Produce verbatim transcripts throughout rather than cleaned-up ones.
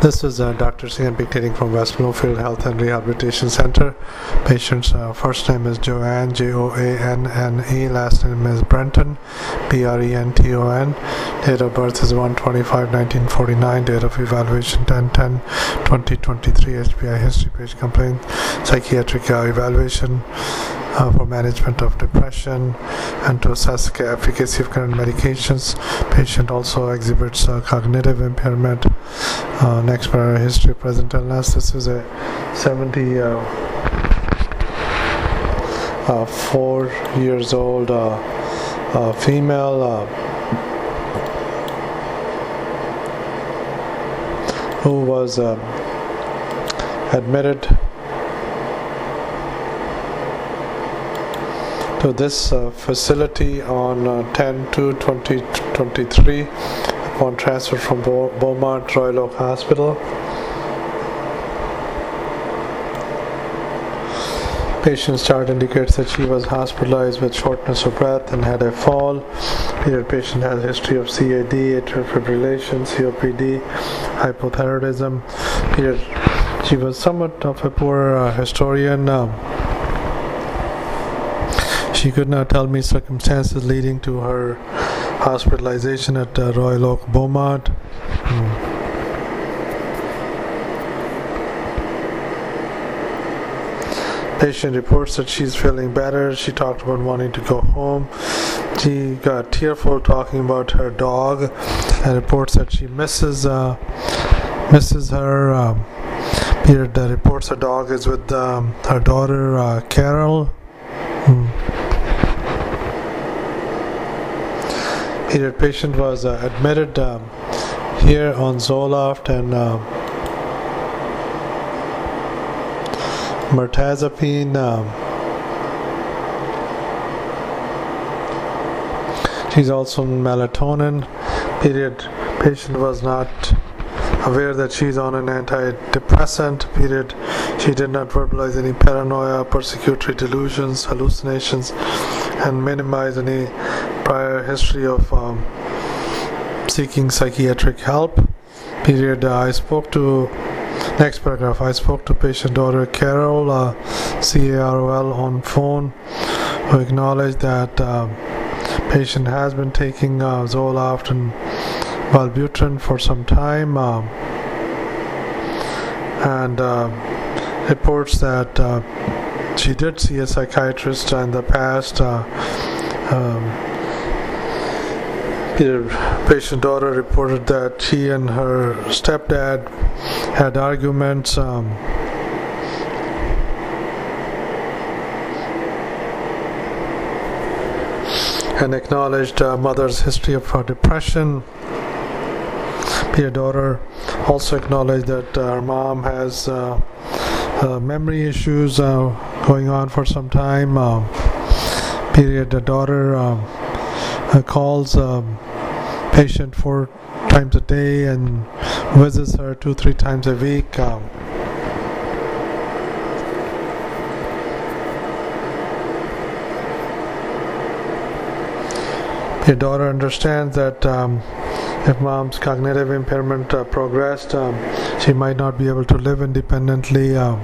This is uh, Doctor C M P Clinic from West Bloomfield Health and Rehabilitation Center. Patient's uh, first name is Joanne, J O A N N E. Last name is Brenton, B R E N T O N. Date of birth is one twenty-five nineteen forty-nine. Date of evaluation ten ten twenty twenty-three. H P I history, patient complaint, psychiatric uh, evaluation uh, for management of depression and to assess the efficacy of current medications. Patient also exhibits uh, cognitive impairment. Uh, next paragraph, history of present illness. This is a seventy uh, uh, four years old uh, uh, female uh, who was uh, admitted to this uh, facility on uh, ten two twenty twenty-three upon transfer from Beau- Beaumont Royal Oak Hospital. Patient's chart indicates that she was hospitalized with shortness of breath and had a fall. Here, patient has a history of C A D, atrial fibrillation, C O P D, hypothyroidism. Here, she was somewhat of a poor uh, historian. Um, she could not tell me circumstances leading to her hospitalization at uh, Royal Oak Beaumont. Hmm. Patient reports that she's feeling better. She talked about wanting to go home. She got tearful talking about her dog and reports that she misses uh, misses her. Um, period, uh, reports her dog is with um, her daughter uh, Carol. Hmm. Period, patient was uh, admitted um, here on Zoloft and uh, mirtazapine. Um, she's also on melatonin. Period. Patient was not aware that she's on an antidepressant. Period. She did not verbalize any paranoia, persecutory delusions, hallucinations, and minimize any prior history of um, seeking psychiatric help. Period. Uh, I spoke to Next paragraph. I spoke to patient daughter Carol, uh, C A R O L, on phone, who acknowledged that uh, patient has been taking uh, Zoloft and Wellbutrin for some time, uh, and uh, reports that uh, she did see a psychiatrist in the past. Uh, um, The patient daughter reported that she and her stepdad had arguments. Um, and acknowledged uh, mother's history of her depression. Her daughter also acknowledged that uh, her mom has uh, uh, memory issues uh, going on for some time. Um, period. The daughter um, uh, calls um, patient four times a day and visits her two, three times a week. Um, your daughter understands that um, if mom's cognitive impairment uh, progressed, um, she might not be able to live independently. Um,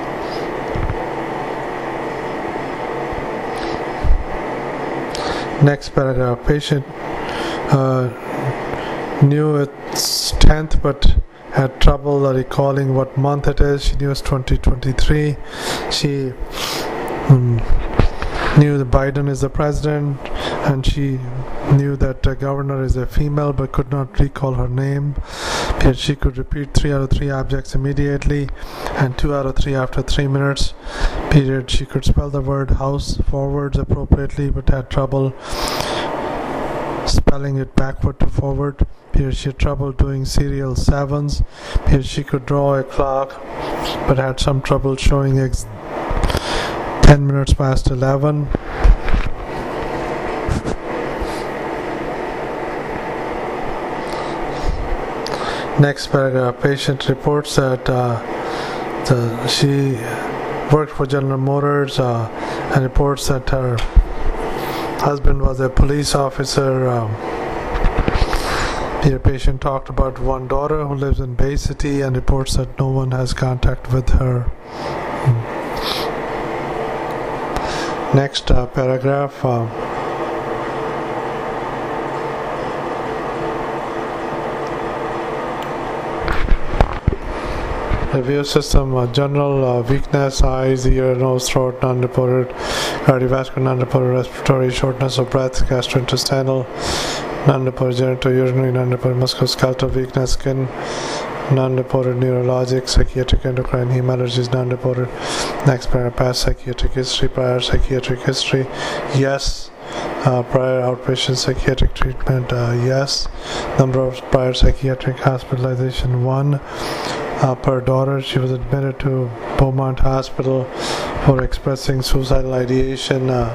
next paragraph. Patient Uh, knew it's tenth but had trouble uh, recalling what month it is. She knew it's twenty twenty-three. She um, knew that Biden is the president, and she knew that the governor is a female but could not recall her name. Yet she could repeat three out of three objects immediately and two out of three after three minutes. Period. She could spell the word house forwards appropriately but had trouble spelling it backward to forward. Here she had trouble doing serial sevens. Here she could draw a clock but had some trouble showing ex- ten minutes past eleven. Next paragraph. Patient reports that uh, the, she worked for General Motors uh, and reports that her husband was a police officer. Um, The patient talked about one daughter who lives in Bay City and reports that no one has contact with her. Next uh, paragraph. Uh, Review system, uh, general uh, weakness, eyes, ear, nose, throat, non-reported, cardiovascular, non-reported, respiratory, shortness of breath, gastrointestinal, non-reported, genitourinary, non-reported, musculoskeletal weakness, skin, non-reported, neurologic, psychiatric, endocrine, heme allergies, non-reported. Next paragraph, past psychiatric history, prior psychiatric history, yes. Uh, prior outpatient psychiatric treatment, uh, yes. Number of prior psychiatric hospitalization, one. Uh, per daughter, she was admitted to Beaumont Hospital for expressing suicidal ideation. Uh,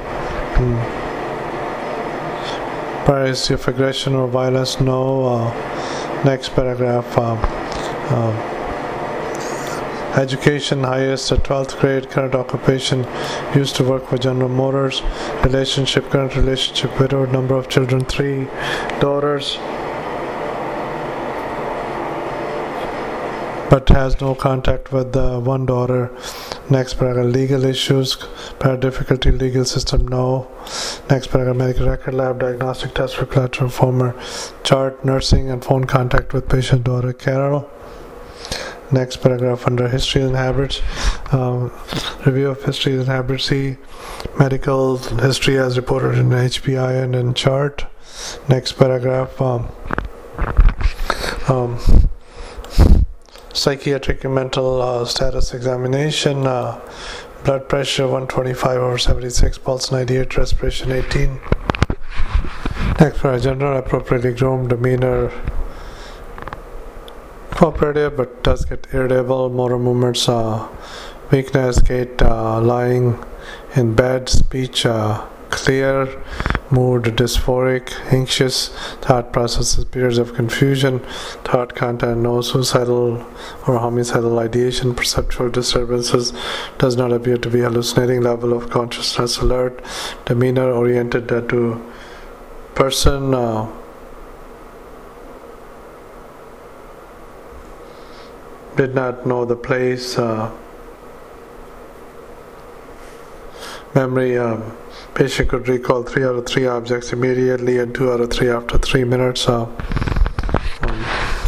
prior history of aggression or violence, no. Uh, next paragraph. Uh, uh, Education, highest at twelfth grade. Current occupation, used to work for General Motors. Relationship, current relationship, widowed. Number of children, three. Daughters, but has no contact with the one daughter. Next paragraph, legal issues, paragraph difficulty, legal system, no. Next paragraph, medical record lab, diagnostic test for collateral former chart, nursing and phone contact with patient daughter Carol. Next paragraph, under history and habits, um, review of history and habits, see medical history as reported in H P I and in chart. Next paragraph, um, um, psychiatric and mental uh, status examination, uh, blood pressure one twenty-five over seventy-six, pulse ninety-eight, respiration eighteen. Next paragraph, gender appropriately groomed, demeanor cooperative but does get irritable, motor movements, uh, weakness, gait, uh, lying in bed, speech uh, clear, mood dysphoric, anxious, thought processes, periods of confusion, thought content, no suicidal or homicidal ideation, perceptual disturbances, does not appear to be hallucinating, level of consciousness alert, demeanor oriented uh, to person, uh, did not know the place, uh, memory, um, patient could recall three out of three objects immediately and two out of three after three minutes, uh, um,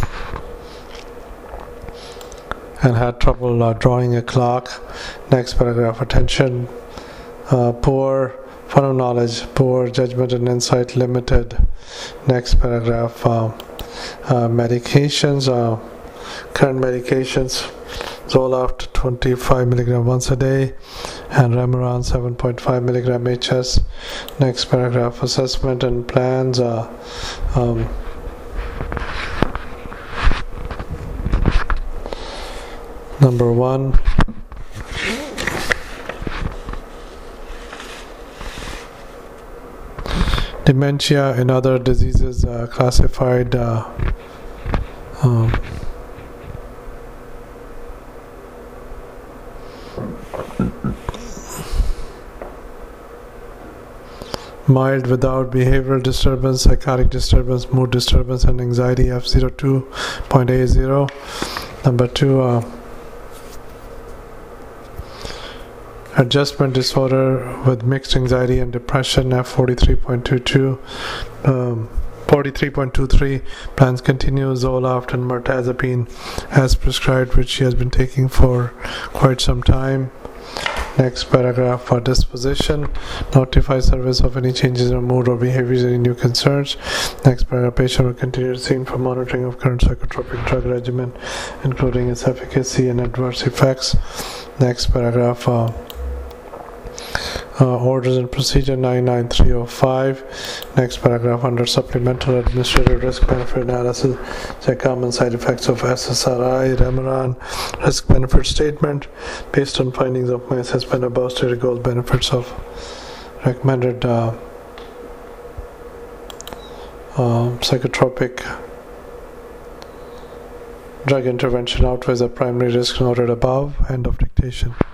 and had trouble uh, drawing a clock. Next paragraph, attention, uh, poor, fun of knowledge, poor, judgment and insight limited. Next paragraph, uh, uh, medications, uh, current medications, Zoloft twenty-five milligram once a day and Remeron seven point five milligram H S. Next paragraph, assessment and plans, uh, um, number one, dementia and other diseases uh, classified uh, um, mild without behavioral disturbance, psychotic disturbance, mood disturbance, and anxiety F zero two point eight zero. Number two, uh, adjustment disorder with mixed anxiety and depression F forty-three point two two. Um, forty-three point two three, plans continue Zoloft and mirtazapine as prescribed, which she has been taking for quite some time. Next paragraph, for disposition, notify service of any changes in mood or behaviors, any new concerns. Next paragraph, patient will continue to seen for monitoring of current psychotropic drug regimen, including its efficacy and adverse effects. Next paragraph, uh, uh, orders and procedure nine nine three oh five. Next paragraph, under supplemental administrative risk benefit analysis, the common side effects of S S R I, Remeron, risk benefit statement. Based on findings of my assessment, above stated goal benefits of recommended uh, uh, psychotropic drug intervention outweighs the primary risk noted above. End of dictation.